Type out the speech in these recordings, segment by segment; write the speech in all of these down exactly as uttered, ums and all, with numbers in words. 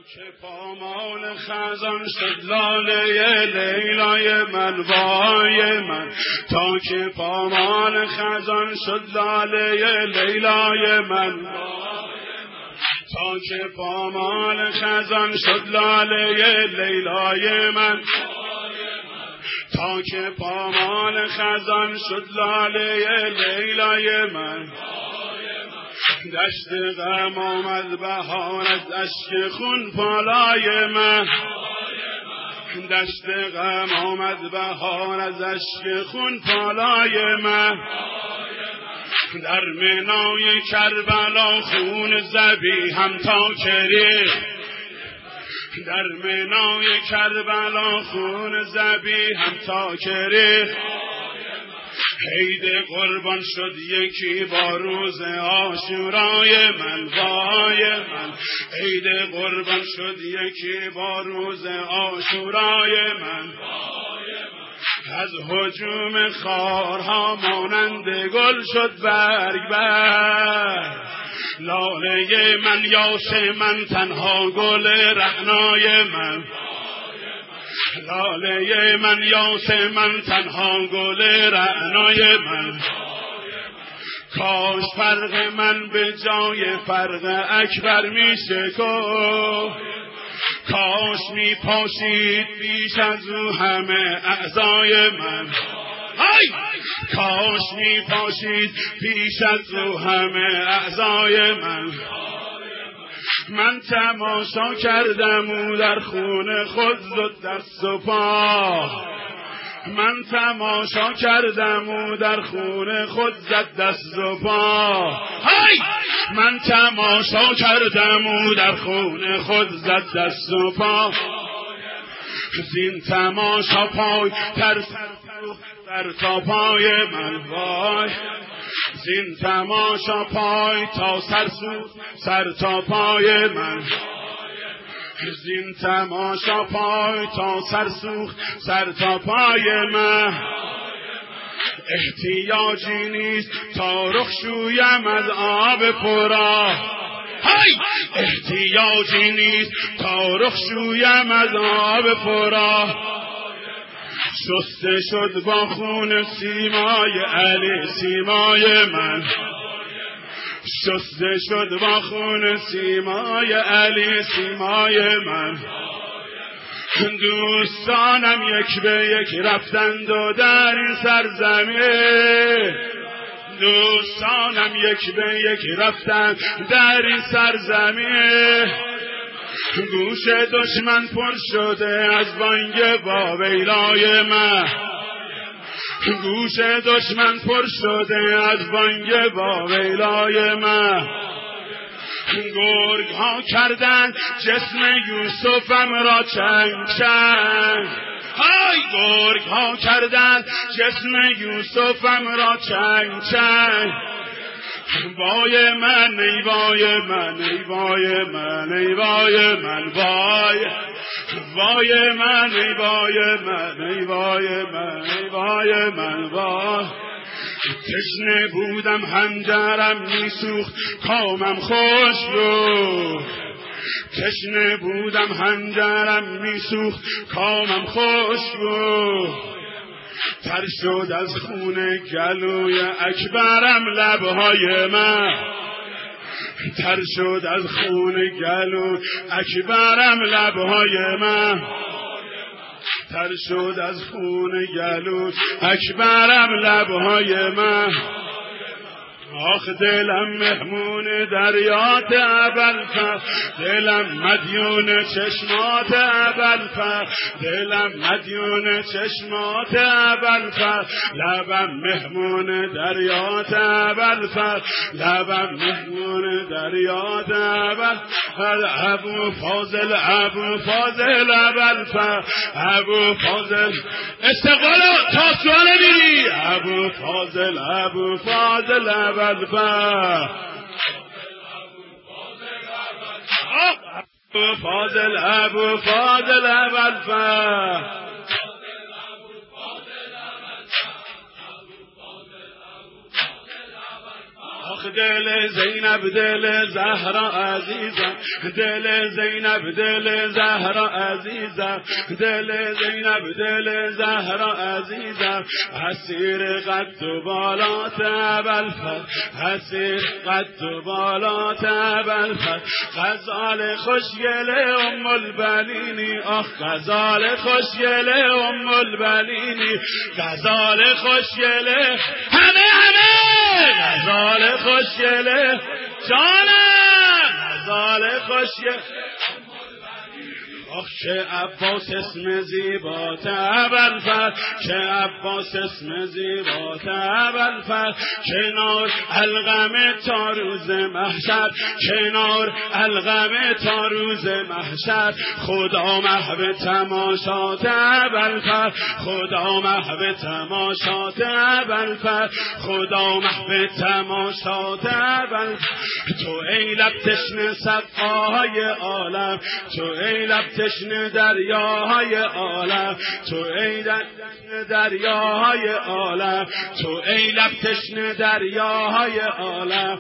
که پامال خزان شد لاله لیلای من وای من، تا که پامال خزان شد لاله لیلای من، تا که پامال خزان شد لاله لیلای من، تا که پامال خزان شد لاله لیلای من. دشت غم آمد بهار از اشک خون پالای من، دشت غم آمد بهار از اشک خون پالای من. در منای کربلا خون ذبیحم تا کری، در منای کربلا خون ذبیحم تا کری. عید قربان شد یکی با روز عاشورای من وای من، عید قربان شد یکی با روز عاشورای من. از هجوم خارها مانند گل شد برگ برگ، لاله من یاس من تنها گل رعنای من، لاله من یاس من تنها گل رعنای من. کاش فرق من به جای فرق اکبر می شکفت، کاش می پاشید بیش از او همه اعضای من، های کاش می پاشید بیش از او همه اعضای من. من تماشا کردم او در خون خود زد دست و پا، من تماشا کردم او در خون خود زد دست و پا، های من تماشا کردم او در خون خود زد دست و پا. زین تماشا پای تر سر تا پای من وای، زین تماشا پای تا سر سو سر تا پای من، زین تماشا پای تا سر سوخت سر تا پای من. احتیاجی نیست تا رخ شویم از آب پرا، های احتیاجی نیست تا رخ شویم از آب پرا. شسته شد با خون سیمای علی سیمای من، شسته شد با خون سیمای علی سیمای من. دوستانم یک به یک رفتند و در این سرزمین، دوستانم یک به یک رفتند در این سرزمین. گوش دشمن پر شده از بانگ واویلای من، گوش دشمن پر شده از بانگ واویلای من. گرگ ها کردند جسم یوسفم را چنگ چنگ، های گرگ ها کردند جسم یوسفم را چنگ چنگ. وای من ای وای من ای وای من ای وای من وای، وای من ای وای من ای وای من ای وای من وای. تشنه بودم هنجرم میسوخت کامم خوش بود، تشنه بودم هنجرم میسوخت کامم خوش بود. تر شد از خون گلوی اکبرم لبهای من، تر شد از خون گلوی اکبرم لبهای من، تر شد از خون گلوی اکبرم لبهای من. آخ دلم مهمون دریات ابوالفضل، دلم مدیون چشمات ابوالفضل، دلم مدیون چشمات ابوالفضل. لبم مهمون دریات ابوالفضل، لبم مهمون دریات ابوالفضل. ابو فاضل ابو فاضل ابوالفضل، ابو فاضل استقبال تا سوال میری. ابو فاضل ابو فاضل ابوالفضل، ابو فاضل ابو فاضل ابوالفضل. آخ دل زینب دل زهرا عزیزم، دل زینب دل زهرا عزیزم، دل زینب دل زهرا عزیزم، اسیر قد و بالات ابوالفضل، اسیر قد و بالات ابوالفضل، غزال خوشگل ام البنینی، آخ غزال خوشگل ام البنینی، غزال خوشگل همه همه، غزال خوشگل جانم، غزال خوشگل. آخ چه عباس اسم زیبات ابوالفضل، چه عباس اسم زیبات ابوالفضل، کنار الغم تا روز محشر، کنار الغم تا روز محشر، خدا محو تماشات ابوالفضل، خدا محو تماشات ابوالفضل، خدا محو تماشات ابوالفضل. تو ای لب تشنه سقاهای عالم، تو ای لب تشنه دریاهای عالم، تو ای تشنه دریاهای عالم، تو ای لب تشنه دریاهای عالم،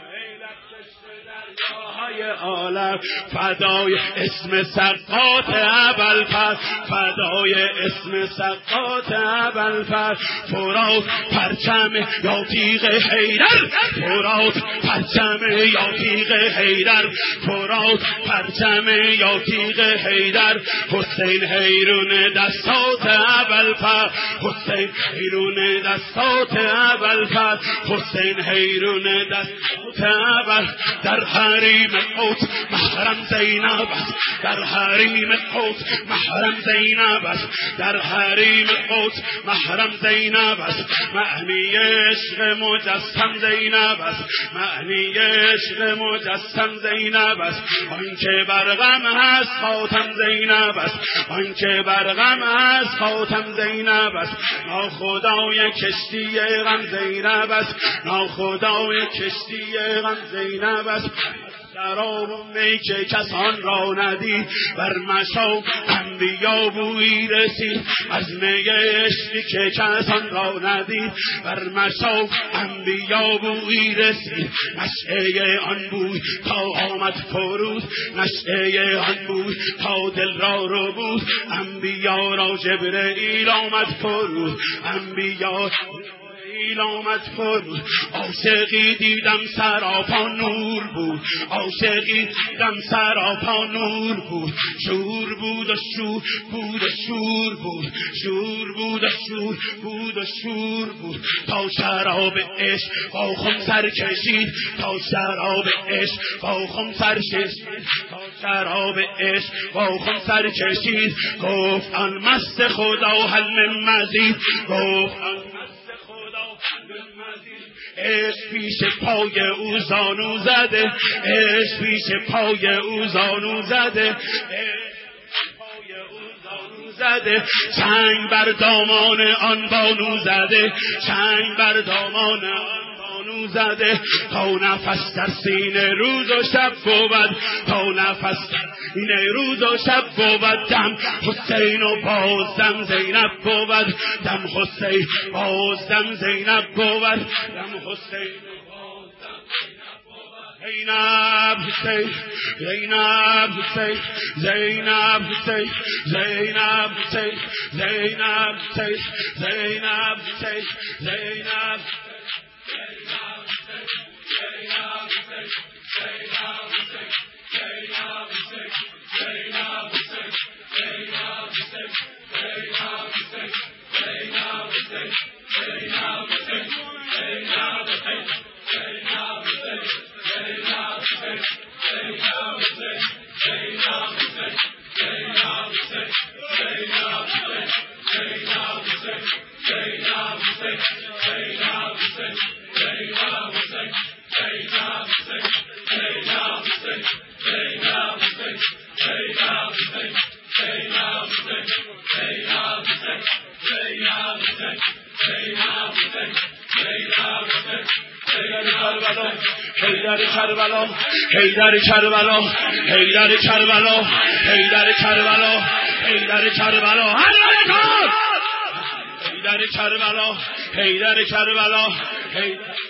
عالم، فدای اسم سقاط ابوالفضل، فدای اسم سقاط ابوالفضل. فرات پرچم یا تیغ حیدر، فرات پرچم یا تیغ حیدر، فرات پرچم یا تیغ حیدر، حسین حیرون دستات ابوالفضل، حسین حیرون دستات ابوالفضل، حسین حیرون دستات ابوالفضل. در حریم قدس محرم زینب است، در حریم قدس محرم زینب است، در حریم قدس محرم زینب است، معنی عشق مجسم زینب است، معنی عشق مجسم زینب است، آنکه بر غم هست خاتم زینب است، آنکه بر غم هست خاتم زینب است، ناخدای کشتی غم زینب است، ناخدای کشتی غم زینب است. شراب و می که کسان را ندید، بر مشام انبیا بویی رسید، از می عشقی که کسان را ندید، بر مشام انبیا بویی رسید، نشعه آن بوی تا آمد فرود، نشعه آن بوی تا دل را رو بود، انبیا را جبرئیل آمد فرود، انبیا جبرئیل آمد فرود. عاشقی دیدم سراپا نور بود، عاشقی دیدم سراپا نور بود، شور بود و شور بود و شور بود، شور بود و شور بود و شور بود، تا شراب عشق با خم سر کشید، تا شراب عشق با خم سر کشید، تا شراب عشق با خم سر کشید، گفت آن مست خدا هل من مزید، گفت آن عشق پیش پای او زانو زده، عشق پیش پای او زانو زده، پای او زانو زده، چنگ بر دامان آن بانو زده، چنگ بر دامان آن بانو زده، تا نفس در سینه روز و شب بود، تا نفس در سینه روز و شب بود، دم حسین و بازدم زینب بود، دم حسین بازدم زینب بود، دم حسین زینب حسین، زینب حسین، زینب حسین، زینب حسین، زینب حسین، زینب حسین، زینب حیدر کربلا، حیدر کربلا، حیدر کربلا، حیدر کربلا، حیدر کربلا، حیدر کربلا، حیدر کربلا، حیدر کربلا،